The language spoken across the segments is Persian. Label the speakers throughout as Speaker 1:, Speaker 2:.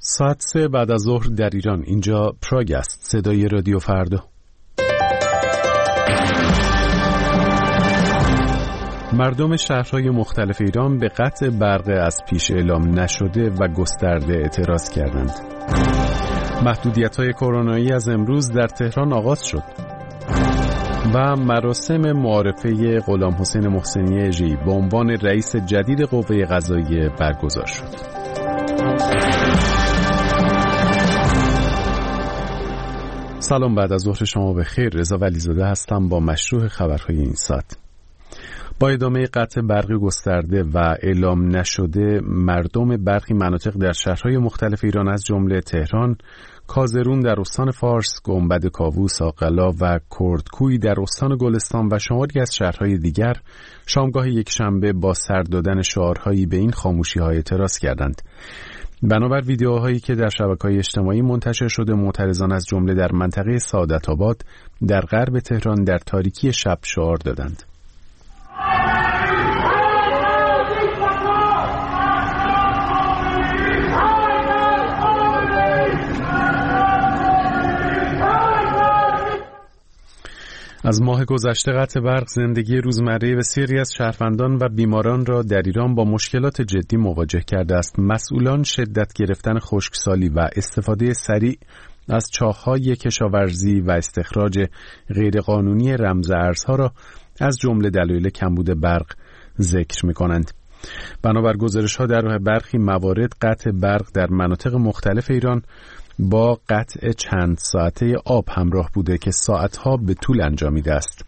Speaker 1: ساعت 3 بعد از ظهر در ایران. اینجا پراگ است. صدای رادیو فردا. مردم شهرهای مختلف ایران به قطع برق از پیش اعلام نشده و گسترده اعتراض کردند. محدودیت‌های کرونایی از امروز در تهران آغاز شد و مراسم معارفه غلام حسین محسنی اژه‌ای به عنوان رئیس جدید قوه قضاییه برگزار شد. سلام، بعد از ظهر شما بخیر. رضا ولیزاده هستم با مشروع خبرهای این ساعت. با ادامه قطع برق گسترده و اعلام نشده، مردم برخی مناطق در شهرهای مختلف ایران از جمله تهران، کازرون در استان فارس، گنبد کاووس، آقلا و کردکوی در استان گلستان و شماری از شهرهای دیگر شامگاه یکشنبه با سر دادن شعارهایی به این خاموشی‌ها اعتراض کردند. بنابر ویدیوهایی که در شبکه‌های اجتماعی منتشر شده، معترضان از جمله در منطقه سعادت آباد در غرب تهران در تاریکی شب شعار دادند. از ماه گذشته قطع برق زندگی روزمره بسیاری از شهروندان و بیماران را در ایران با مشکلات جدی مواجه کرده است. مسئولان شدت گرفتن خشکسالی و استفاده سریع از چاه‌های کشاورزی و استخراج غیرقانونی رمز ارزها را از جمله دلایل کمبود برق ذکر می‌کنند. بنابر گزارش‌ها در برخی موارد قطع برق در مناطق مختلف ایران با قطع چند ساعته آب همراه بوده که ساعتها به طول انجامیده است.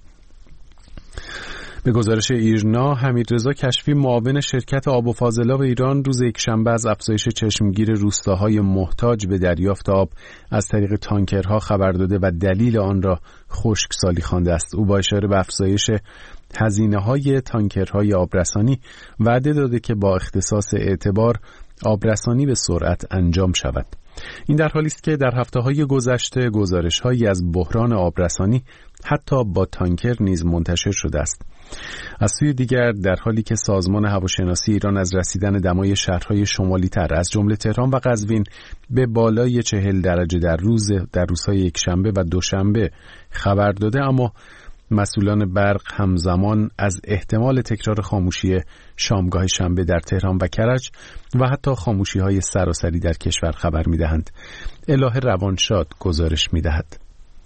Speaker 1: به گزارش ایرنا، حمیدرضا کشفی معاون شرکت آب و فاضلاب ایران روز یکشنبه از افزایش چشمگیر روستاهای محتاج به دریافت آب از طریق تانکرها خبر داده و دلیل آن را خشکسالی خوانده است. او با اشاره به افزایش هزینه‌های تانکرهای آبرسانی وعده داده که با اختصاص اعتبار آبرسانی به سرعت انجام شود. این در حالی است که در هفته‌های گذشته گزارش‌هایی از بحران آبرسانی حتی با تانکر نیز منتشر شده است. از سوی دیگر در حالی که سازمان هواشناسی ایران از رسیدن دمای شهرهای شمالی تر از جمله تهران و قزوین به بالای 40 درجه در روزهای یکشنبه و دوشنبه خبر داده، اما مسئولان برق همزمان از احتمال تکرار خاموشی شامگاه شنبه در تهران و کرج و حتی خاموشی‌های سراسری در کشور خبر می‌دهند. الهه روانشاد گزارش می‌دهد.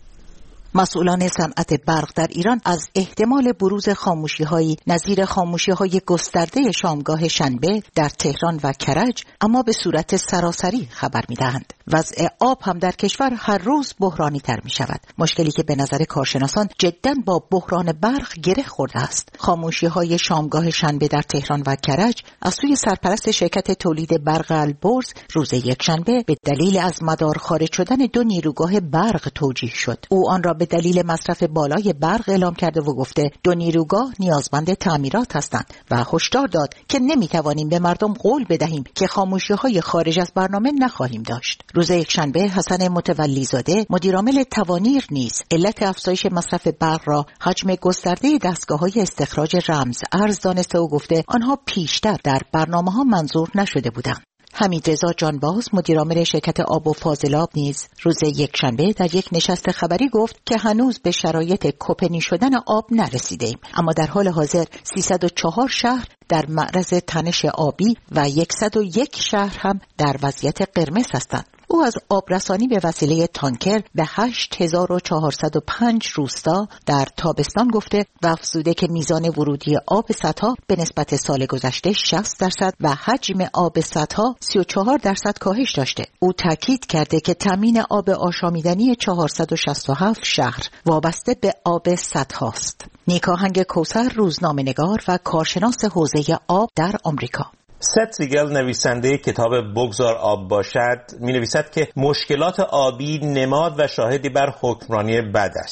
Speaker 2: مسئولان صنعت برق در ایران از احتمال بروز خاموشی‌هایی نظیر خاموشی‌های گسترده شامگاه شنبه در تهران و کرج اما به صورت سراسری خبر می‌دهند. وضع آب هم در کشور هر روز بحرانی‌تر می‌شود، مشکلی که به نظر کارشناسان جداً با بحران برق گره خورده است. خاموشی‌های شامگاه شنبه در تهران و کرج از سوی سرپرست شرکت تولید برق البرز روز یکشنبه به دلیل از مدار خارج شدن 2 نیروگاه برق توجیه شد. او آن را به دلیل مصرف بالای برق اعلام کرده و گفته 2 نیروگاه نیازمند تعمیرات هستند و هشدار داد که نمیتوانیم به مردم قول بدهیم که خاموشی‌های خارج از برنامه نخواهیم داشت. روز یکشنبه حسن متولی‌زاده مدیرعامل توانیر نیز علت افزایش مصرف برق را حجم گسترده دستگاه‌های استخراج رمز ارز دانسته و گفته آنها پیشتر در برنامه‌ها منظور نشده بودند. حمیدرضا جانباز مدیرعامل شرکت آب و فاضلاب نیز روز یکشنبه در یک نشست خبری گفت که هنوز به شرایط کپنی شدن آب نرسیدیم، اما در حال حاضر 304 شهر در معرض تنش آبی و 101 شهر هم در وضعیت قرمز هستند. او از آبرسانی به وسیله تانکر به 8405 روستا در تابستان گفته و افزوده که میزان ورودی آب سطح به نسبت سال گذشته 60% و حجم آب سطح 34% کاهش داشته. او تاکید کرده که تامین آب آشامیدنی 467 شهر وابسته به آب سطح است. نیکاهنگ کوثر روزنامه‌نگار و کارشناس حوزه آب در آمریکا.
Speaker 3: ست ریگل نویسنده کتاب بگذار آب باشد می نویسد که مشکلات آبی نماد و شاهدی بر حکمرانی بد است.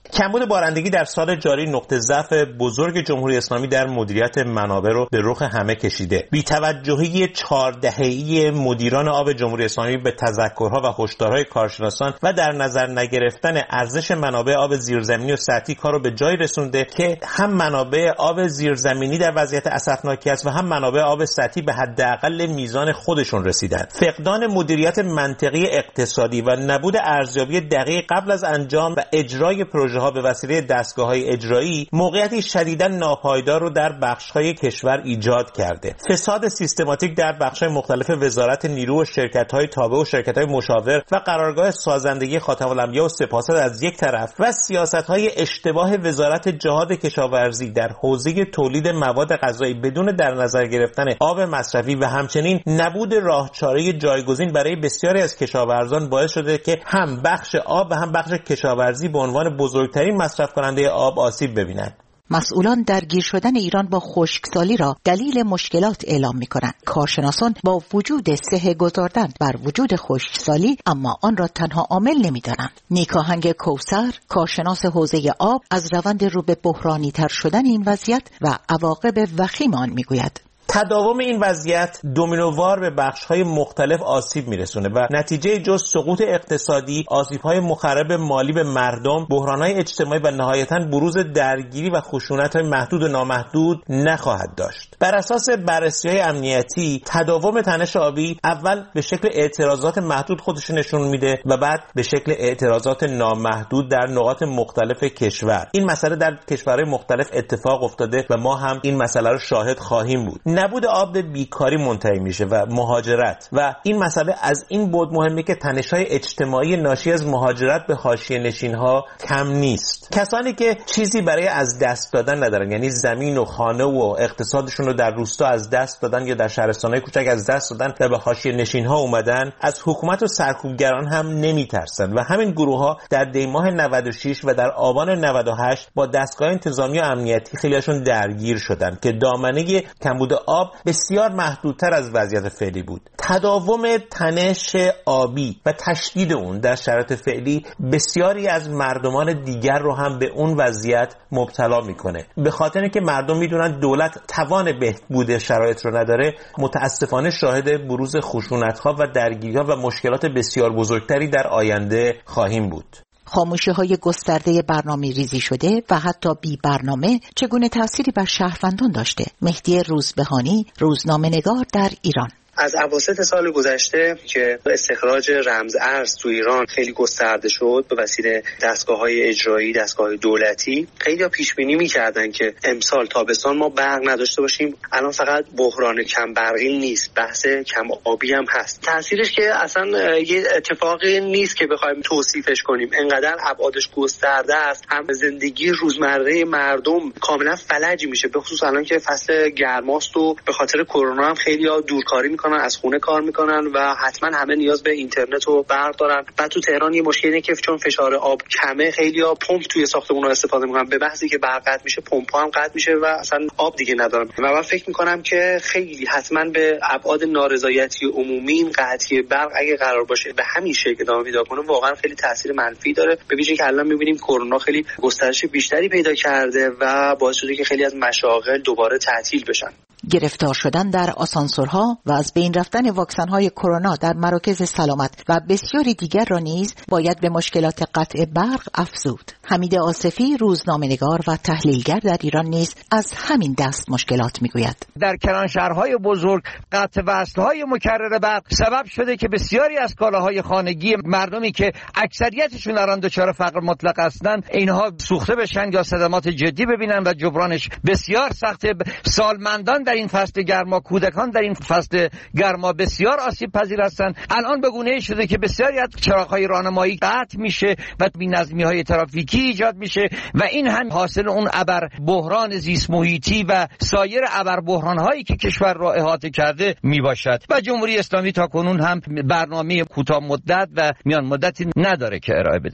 Speaker 3: کمبود بارندگی در سال جاری نقطه ضعف بزرگ جمهوری اسلامی در مدیریت منابع رو به رخ همه کشیده. بی‌توجهی 4 دهه‌ای مدیران آب جمهوری اسلامی به تذکرها و هشدارهای کارشناسان و در نظر نگرفتن ارزش منابع آب زیرزمینی و سطحی کار رو به جای رسونده که هم منابع آب زیرزمینی در وضعیت اسفناکی است و هم منابع آب سطحی به حداقل میزان خودشون رسیدند. فقدان مدیریت منطقی اقتصادی و نبود ارزیابی دقیق قبل از انجام و اجرای پروژه‌ها به وسیله دستگاه‌های اجرایی موقعیتی شدیداً ناپایدار رو در بخش‌های کشور ایجاد کرده. فساد سیستماتیک در بخش‌های مختلف وزارت نیرو و شرکت‌های تابع و شرکت‌های مشاور و قرارگاه سازندگی خاتم الانبیا و سپاسد از یک طرف و سیاست‌های اشتباه وزارت جهاد کشاورزی در حوزه تولید مواد غذایی بدون در نظر گرفتن آب مصرفی و همچنین نبود راهچاره جایگزین برای بسیاری از کشاورزان باعث شده که هم بخش آب و هم بخش کشاورزی به عنوان بزرگترین مصرف کننده آب آسیب ببینند.
Speaker 2: مسئولان درگیر شدن ایران با خشکسالی را دلیل مشکلات اعلام می‌کنند. کارشناسان با وجود صحه گذاردن بر وجود خشکسالی اما آن را تنها عامل نمی‌دانند. نیکاهنگ کوثر، کارشناس حوزه آب، از روند رو به بحرانی‌تر شدن این وضعیت و عواقب وخیم آن می‌گوید.
Speaker 3: تداوم این وضعیت دومینووار به بخش‌های مختلف آسیب میرسونه و نتیجه جز سقوط اقتصادی، آسیب‌های مخرب مالی به مردم، بحران‌های اجتماعی و نهایتاً بروز درگیری و خشونت‌های محدود و نامحدود نخواهد داشت. بر اساس بررسی‌های امنیتی، تداوم تنش آبی اول به شکل اعتراضات محدود خودش نشون میده و بعد به شکل اعتراضات نامحدود در نقاط مختلف کشور. این مسئله در کشورهای مختلف اتفاق افتاده و ما هم این مسئله رو شاهد خواهیم بود. نبود آب به بیکاری منتهی میشه و مهاجرت و این مسئله از این بود مهمه که تنش‌های اجتماعی ناشی از مهاجرت به حاشیه‌نشین‌ها کم نیست. کسانی که چیزی برای از دست دادن ندارن، یعنی زمین و خانه و اقتصادشون رو در روستا از دست دادن یا در شهرستان‌های کوچک از دست دادن و به حاشیه‌نشین‌ها اومدن، از حکومت و سرکوبگران هم نمیترسن و همین گروه‌ها در دیماه 96 و در آبان 98 با دستگاه انتظامی و امنیتی خیلیشون درگیر شدن که دامنه کمبود آب بسیار محدودتر از وضعیت فعلی بود. تداوم تنش آبی و تشدید اون در شرایط فعلی بسیاری از مردمان دیگر رو هم به اون وضعیت مبتلا میکنه. به خاطر اینکه مردم میدونن دولت توان بهبود شرایط رو نداره، متاسفانه شاهد بروز خشونت‌ها و درگیری‌ها و مشکلات بسیار بزرگتری در آینده خواهیم بود.
Speaker 2: خاموشی‌های گسترده برنامه‌ریزی شده و حتی بی برنامه چگونه تأثیری بر شهروندان داشته؟ مهدی روزبهانی، روزنامه‌نگار در ایران.
Speaker 4: از اواسط سال گذشته که استخراج رمز ارز تو ایران خیلی گسترده شد به وسیله دستگاه‌های اجرایی، دستگاه‌های دولتی، خیلی‌ها پیش بینی می‌کردن که امسال تابستان ما برق نداشته باشیم. الان فقط بحران کم برقی نیست، بحث کم آبی هم هست. تأثیرش که اصلا یه اتفاقی نیست که بخوایم توصیفش کنیم، انقدر ابعادش گسترده است. هم زندگی روزمره مردم کاملا فلج میشه، به خصوص الان که فصل گرماست و به خاطر کرونا هم خیلی‌ها دورکاری از خونه کار میکنن و حتما همه نیاز به اینترنت و برق دارن. بعد تو تهران یه مشکلی که چون فشار آب کمه، خیلی‌ها پمپ توی ساختمون‌ها استفاده میکنن. به بحثی که برق قطع میشه، پمپ‌ها هم قطع میشه و اصلا آب دیگه ندارن. و من فکر میکنم که خیلی حتما به ابعاد نارضایتی عمومی این قطعی برق اگه قرار باشه به همین شکل ادامه پیدا کنه، واقعا خیلی تاثیر منفی داره. به ویژه که الان میبینیم کرونا خیلی گسترش بیشتری پیدا کرده و باعث شده که خیلی از مشاغل دوباره تعطیل بشن.
Speaker 2: گرفتار شدن در آسانسورها و از بین رفتن واکسن‌های کرونا در مراکز سلامت و بسیاری دیگر را نیز باید به مشکلات قطع برق افزود. حمید آصفی، روزنامه‌نگار و تحلیلگر در ایران نیز از همین دست مشکلات میگوید.
Speaker 5: در کلانشهرهای بزرگ قطع وصل‌های مکرر برق سبب شده که بسیاری از کالاهای خانگی مردمی که اکثریتشون در آن دچار فقر مطلق هستند، اینها سوخته بشن یا صدمات جدی ببینن و جبرانش بسیار سخته. سالمندان در این فصل گرما، کودکان در این فصل گرما بسیار آسیب پذیر هستند. الان به گونه‌ای شده که بسیاری از چراغ‌های راهنمایی قطع میشه و بی‌نظمی‌های ترافیکی ایجاد میشه و این هم حاصل اون ابر بحران زیست محیطی و سایر ابر بحران‌هایی که کشور را احاطه کرده میباشد. و جمهوری اسلامی تا کنون هم برنامه کوتاه مدت و میان مدتی نداره که ارائه بده.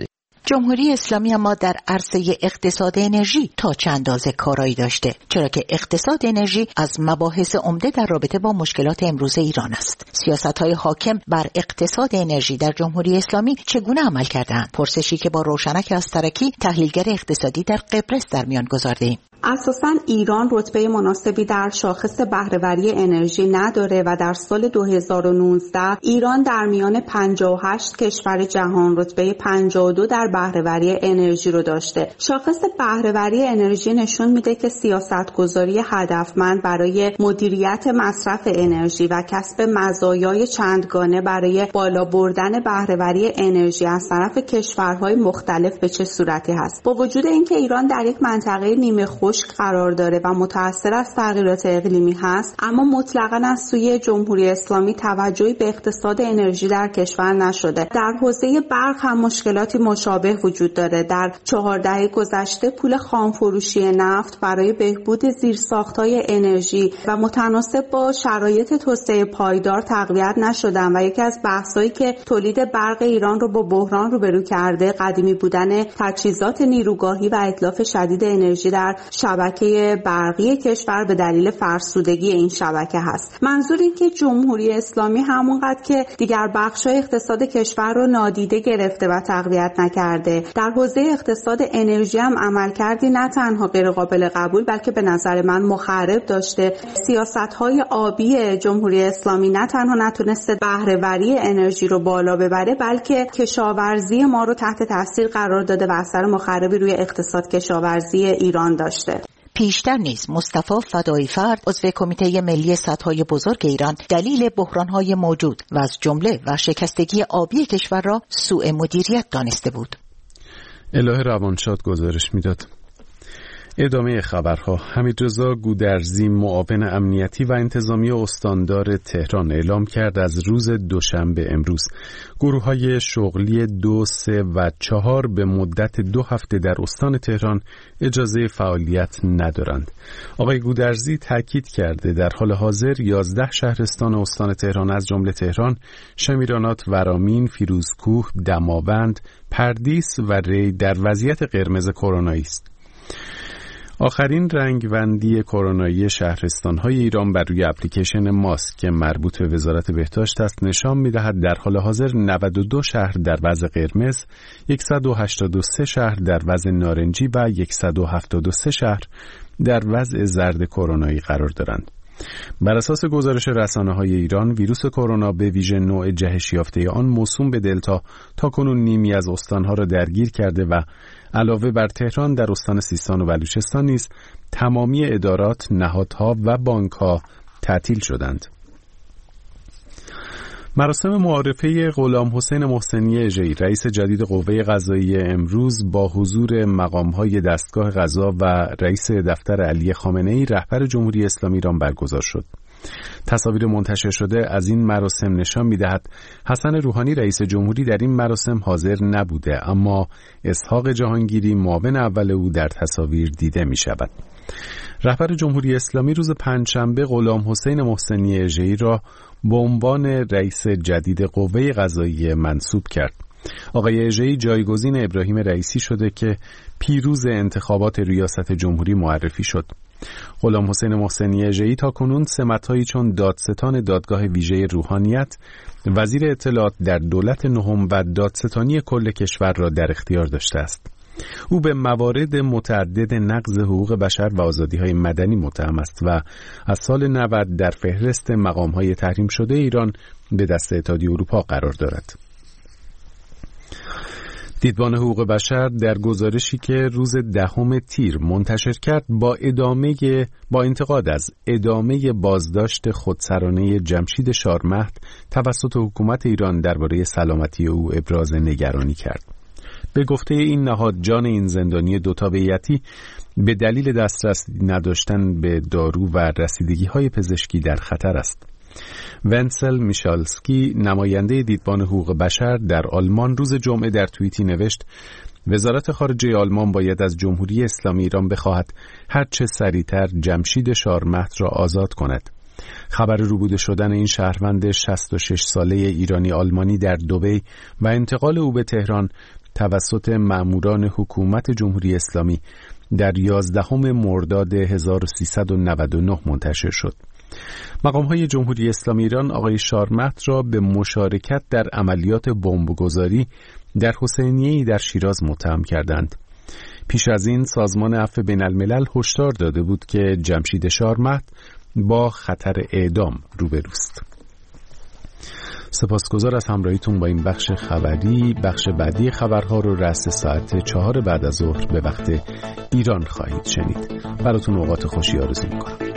Speaker 2: جمهوری اسلامی اما در عرصه اقتصاد انرژی تا چند اندازه کارایی داشته، چرا که اقتصاد انرژی از مباحث عمده در رابطه با مشکلات امروز ایران است. سیاست‌های حاکم بر اقتصاد انرژی در جمهوری اسلامی چگونه عمل کردند؟ پرسشی که با روشنک استرکی تحلیلگر اقتصادی در قبرس در میان گذارده‌ایم.
Speaker 6: اساساً ایران رتبه مناسبی در شاخص بهره‌وری انرژی نداره و در سال 2019 ایران در میان 58 کشور جهان رتبه 52 در بهره‌وری انرژی رو داشته. شاخص بهره‌وری انرژی نشون میده که سیاست‌گذاری هدفمند برای مدیریت مصرف انرژی و کسب مزایای چندگانه برای بالا بردن بهره‌وری انرژی از طرف کشورهای مختلف به چه صورتی هست. با وجود اینکه ایران در یک منطقه نیمه خشک قرار داره و متأثر از تغییرات اقلیمی هست، اما مطلقاً از سوی جمهوری اسلامی توجهی به اقتصاد انرژی در کشور نشده. در حوزه برق هم مشکلاتی مشابه وجود داره. در 4 دهه گذشته پول خامفروشی نفت برای بهبود زیرساخت‌های انرژی و متناسب با شرایط توسعه پایدار تقویت نشدن و یکی از بحث‌هایی که تولید برق ایران رو با بحران روبرو کرده قدیمی بودن تجهیزات نیروگاهی و اتلاف شدید انرژی در شبکه برقی کشور به دلیل فرسودگی این شبکه هست. منظور این که جمهوری اسلامی همونقدر که دیگر بخش‌های اقتصاد کشور رو نادیده گرفته و تقویت نکرده، در حوزه اقتصاد انرژی هم عملکردی نه تنها غیر قابل قبول بلکه به نظر من مخرب داشته. سیاست‌های آبی جمهوری اسلامی نه تنها نتونسته بهره‌وری انرژی رو بالا ببره بلکه کشاورزی ما رو تحت تاثیر قرار داده و اثر مخربی روی اقتصاد کشاورزی ایران داشته.
Speaker 2: پیشتر نیز مصطفی فدایی فرد عضو کمیته ملی سدهای بزرگ ایران دلیل بحران‌های موجود و از جمله ورشکستگی آبی کشور را سوء مدیریت دانسته بود.
Speaker 1: الهه روانشاد گزارش میداد. ادامه خبرها. حمیدرضا گودرزی معاون امنیتی و انتظامی استاندار تهران اعلام کرد از روز دوشنبه امروز گروه‌های شغلی 2، 3 و 4 به مدت 2 هفته در استان تهران اجازه فعالیت ندارند. آقای گودرزی تاکید کرده در حال حاضر 11 شهرستان استان تهران از جمله تهران، شمیرانات، ورامین، فیروزکوه، دماوند، پردیس و ری در وضعیت قرمز کرونایی است. آخرین رنگبندی کرونایی شهرستان‌های ایران بر روی اپلیکیشن ماسک که مربوط به وزارت بهداشت است نشان می‌دهد در حال حاضر 92 شهر در وضع قرمز، 183 شهر در وضع نارنجی و 173 شهر در وضع زرد کرونایی قرار دارند. بر اساس گزارش رسانه‌های ایران، ویروس کرونا به ویژه نوع جهش یافته آن موسوم به دلتا تاکنون نیمی از استان‌ها را درگیر کرده و علاوه بر تهران در استان سیستان و بلوچستان نیز تمامی ادارات، نهادها و بانک‌ها تعطیل شدند. مراسم معارفه غلام حسین محسنی اژه‌ای رئیس جدید قوه قضاییه امروز با حضور مقام‌های دستگاه قضا و رئیس دفتر علی خامنه‌ای رهبر جمهوری اسلامی ایران برگزار شد. تصاویر منتشر شده از این مراسم نشان می‌دهد حسن روحانی رئیس جمهوری در این مراسم حاضر نبوده، اما اسحاق جهانگیری معاون اول او در تصاویر دیده می‌شود. رهبر جمهوری اسلامی روز پنجشنبه غلام حسین محسنی اژه‌ای را به عنوان رئیس جدید قوه قضاییه منصوب کرد. آقای اژه‌ای جایگزین ابراهیم رئیسی شده که پیروز انتخابات ریاست جمهوری معرفی شد. غلام حسین محسنی اژه‌ای تاکنون سمت‌هایی چون دادستان دادگاه ویژه روحانیت، وزیر اطلاعات در دولت نهم و دادستانی کل کشور را در اختیار داشته است. او به موارد متعدد نقض حقوق بشر و آزادی‌های مدنی متهم است و از سال 90 در فهرست مقام‌های تحریم شده ایران به دست اتحادیه اروپا قرار دارد. دیدبان حقوق بشر در گزارشی که روز 10 تیر منتشر کرد با انتقاد از ادامه بازداشت خودسرانه جمشید شارمهد توسط حکومت ایران درباره سلامتی او ابراز نگرانی کرد. به گفته این نهاد جان این زندانی دوتابعیتی به دلیل دسترس نداشتن به دارو و رسیدگی‌های پزشکی در خطر است. ونسل میشالسکی نماینده دیدبان حقوق بشر در آلمان روز جمعه در توییتی نوشت وزارت خارجه آلمان باید از جمهوری اسلامی ایران بخواهد هرچه سریعتر جمشید شارمهد را آزاد کند. خبر روبوده شدن این شهروند 66 ساله ایرانی آلمانی در دبی و انتقال او به تهران توسط ماموران حکومت جمهوری اسلامی در 11 مرداد 1399 منتشر شد. مقام‌های جمهوری اسلامی ایران آقای شارمهد را به مشارکت در عملیات بمبگذاری در حسینیه‌ای در شیراز متهم کردند. پیش از این سازمان عفو بین‌الملل هشدار داده بود که جمشید شارمهد با خطر اعدام روبروست. سپاسگزار از همراهیتون با این بخش خبری. بخش بعدی خبرها رو رأس ساعت 4 بعد از ظهر به وقت ایران خواهید شنید. براتون اوقات خوشی آرزو می‌کنم.